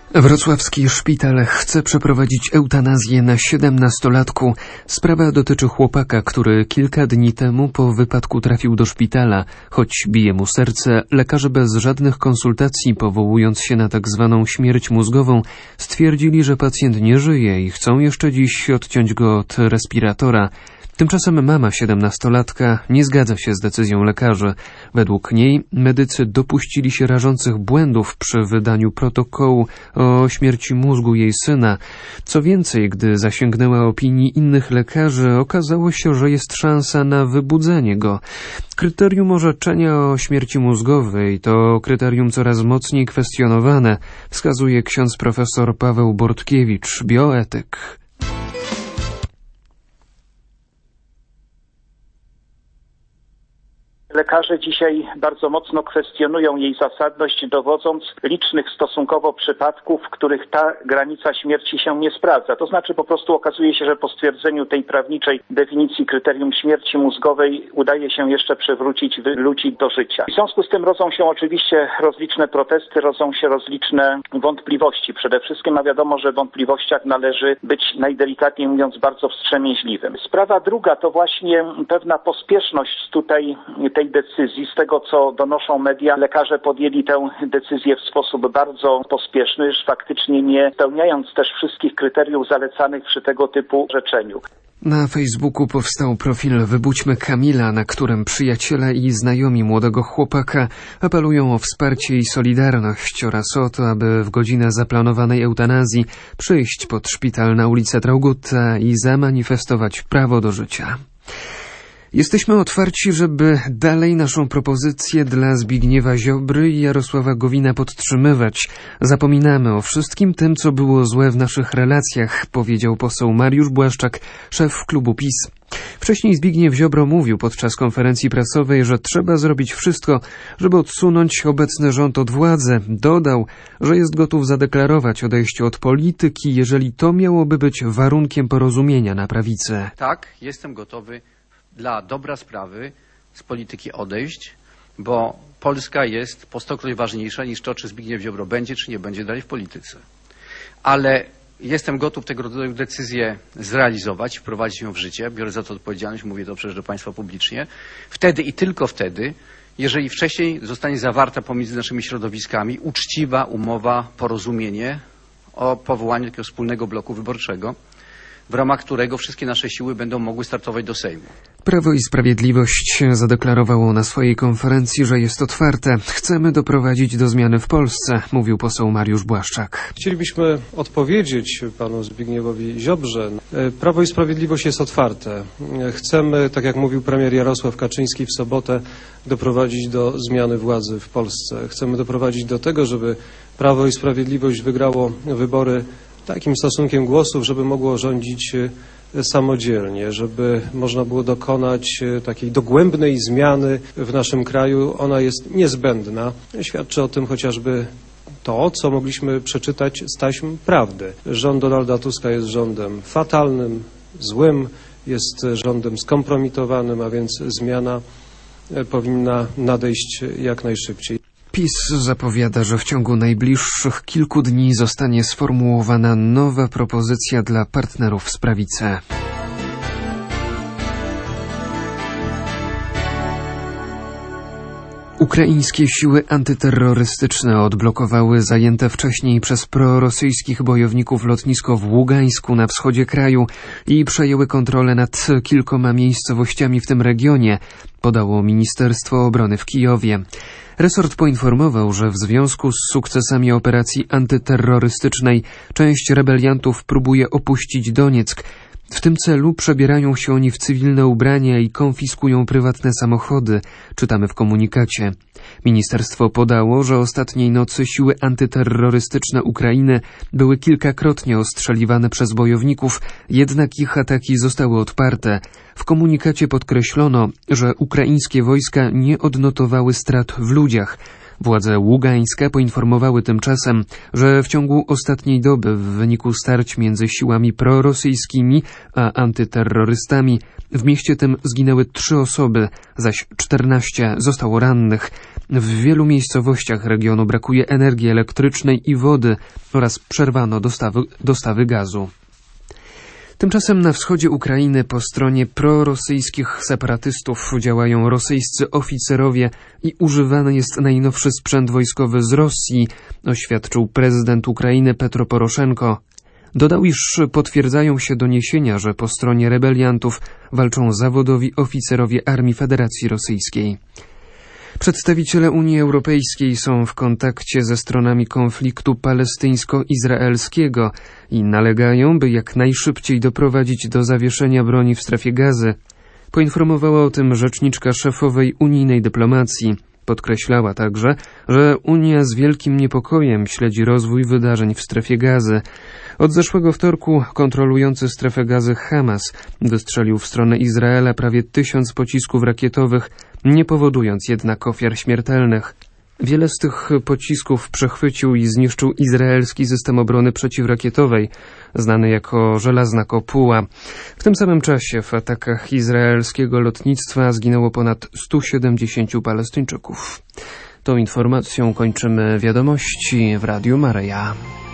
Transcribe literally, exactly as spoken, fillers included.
Wrocławski szpital chce przeprowadzić eutanazję na siedemnastolatku. Sprawa dotyczy chłopaka, który kilka dni temu po wypadku trafił do szpitala. Choć bije mu serce, lekarze bez żadnych konsultacji, powołując się na tak zwaną śmierć mózgową, stwierdzili, że pacjent nie żyje i chcą jeszcze dziś odciąć go od respiratora. Tymczasem mama siedemnastolatka nie zgadza się z decyzją lekarzy. Według niej medycy dopuścili się rażących błędów przy wydaniu protokołu o śmierci mózgu jej syna. Co więcej, gdy zasięgnęła opinii innych lekarzy, okazało się, że jest szansa na wybudzenie go. Kryterium orzeczenia o śmierci mózgowej to kryterium coraz mocniej kwestionowane, wskazuje ksiądz profesor Paweł Bortkiewicz, bioetyk. Lekarze dzisiaj bardzo mocno kwestionują jej zasadność, dowodząc licznych stosunkowo przypadków, w których ta granica śmierci się nie sprawdza. To znaczy po prostu okazuje się, że po stwierdzeniu tej prawniczej definicji kryterium śmierci mózgowej udaje się jeszcze przywrócić ludzi do życia. W związku z tym rodzą się oczywiście rozliczne protesty, rodzą się rozliczne wątpliwości. Przede wszystkim a wiadomo, że w wątpliwościach należy być najdelikatniej mówiąc bardzo wstrzemięźliwym. Sprawa druga to właśnie pewna pospieszność tutaj tej decyzji. Z tego, co donoszą media, lekarze podjęli tę decyzję w sposób bardzo pospieszny, już faktycznie nie spełniając też wszystkich kryteriów zalecanych przy tego typu orzeczeniu. Na Facebooku powstał profil Wybudźmy Kamila, na którym przyjaciele i znajomi młodego chłopaka apelują o wsparcie i solidarność oraz o to, aby w godzinę zaplanowanej eutanazji przyjść pod szpital na ulicę Traugutta i zamanifestować prawo do życia. Jesteśmy otwarci, żeby dalej naszą propozycję dla Zbigniewa Ziobry i Jarosława Gowina podtrzymywać. Zapominamy o wszystkim tym, co było złe w naszych relacjach, powiedział poseł Mariusz Błaszczak, szef klubu PiS. Wcześniej Zbigniew Ziobro mówił podczas konferencji prasowej, że trzeba zrobić wszystko, żeby odsunąć obecny rząd od władzy. Dodał, że jest gotów zadeklarować odejście od polityki, jeżeli to miałoby być warunkiem porozumienia na prawicy. Tak, jestem gotowy dla dobra sprawy z polityki odejść, bo Polska jest po stokroć ważniejsza niż to, czy Zbigniew Ziobro będzie, czy nie będzie dalej w polityce. Ale jestem gotów tego rodzaju decyzję zrealizować, wprowadzić ją w życie. Biorę za to odpowiedzialność, mówię to przecież do Państwa publicznie. Wtedy i tylko wtedy, jeżeli wcześniej zostanie zawarta pomiędzy naszymi środowiskami uczciwa umowa, porozumienie o powołaniu takiego wspólnego bloku wyborczego, w ramach którego wszystkie nasze siły będą mogły startować do Sejmu. Prawo i Sprawiedliwość zadeklarowało na swojej konferencji, że jest otwarte. Chcemy doprowadzić do zmiany w Polsce, mówił poseł Mariusz Błaszczak. Chcielibyśmy odpowiedzieć panu Zbigniewowi Ziobrze. Prawo i Sprawiedliwość jest otwarte. Chcemy, tak jak mówił premier Jarosław Kaczyński w sobotę, doprowadzić do zmiany władzy w Polsce. Chcemy doprowadzić do tego, żeby Prawo i Sprawiedliwość wygrało wybory takim stosunkiem głosów, żeby mogło rządzić samodzielnie, żeby można było dokonać takiej dogłębnej zmiany w naszym kraju. Ona jest niezbędna. Świadczy o tym chociażby to, co mogliśmy przeczytać z taśm prawdy. Rząd Donalda Tuska jest rządem fatalnym, złym, jest rządem skompromitowanym, a więc zmiana powinna nadejść jak najszybciej. PiS zapowiada, że w ciągu najbliższych kilku dni zostanie sformułowana nowa propozycja dla partnerów z prawicy. Ukraińskie siły antyterrorystyczne odblokowały zajęte wcześniej przez prorosyjskich bojowników lotnisko w Ługańsku na wschodzie kraju i przejęły kontrolę nad kilkoma miejscowościami w tym regionie, podało Ministerstwo Obrony w Kijowie. Resort poinformował, że w związku z sukcesami operacji antyterrorystycznej część rebeliantów próbuje opuścić Donieck. W tym celu przebierają się oni w cywilne ubrania i konfiskują prywatne samochody, czytamy w komunikacie. Ministerstwo podało, że ostatniej nocy siły antyterrorystyczne Ukrainy były kilkakrotnie ostrzeliwane przez bojowników, jednak ich ataki zostały odparte. W komunikacie podkreślono, że ukraińskie wojska nie odnotowały strat w ludziach. Władze Ługańska poinformowały tymczasem, że w ciągu ostatniej doby w wyniku starć między siłami prorosyjskimi a antyterrorystami w mieście tym zginęły trzy osoby, zaś czternaście zostało rannych. W wielu miejscowościach regionu brakuje energii elektrycznej i wody oraz przerwano dostawy, dostawy gazu. Tymczasem na wschodzie Ukrainy po stronie prorosyjskich separatystów działają rosyjscy oficerowie i używany jest najnowszy sprzęt wojskowy z Rosji, oświadczył prezydent Ukrainy Petro Poroszenko. Dodał, iż potwierdzają się doniesienia, że po stronie rebeliantów walczą zawodowi oficerowie Armii Federacji Rosyjskiej. Przedstawiciele Unii Europejskiej są w kontakcie ze stronami konfliktu palestyńsko-izraelskiego i nalegają, by jak najszybciej doprowadzić do zawieszenia broni w strefie Gazy. Poinformowała o tym rzeczniczka szefowej unijnej dyplomacji. Podkreślała także, że Unia z wielkim niepokojem śledzi rozwój wydarzeń w strefie Gazy. Od zeszłego wtorku kontrolujący strefę Gazy Hamas wystrzelił w stronę Izraela prawie tysiąc pocisków rakietowych, nie powodując jednak ofiar śmiertelnych. Wiele z tych pocisków przechwycił i zniszczył izraelski system obrony przeciwrakietowej, znany jako Żelazna Kopuła. W tym samym czasie w atakach izraelskiego lotnictwa zginęło ponad stu siedemdziesięciu Palestyńczyków. Tą informacją kończymy wiadomości w Radiu Maryja.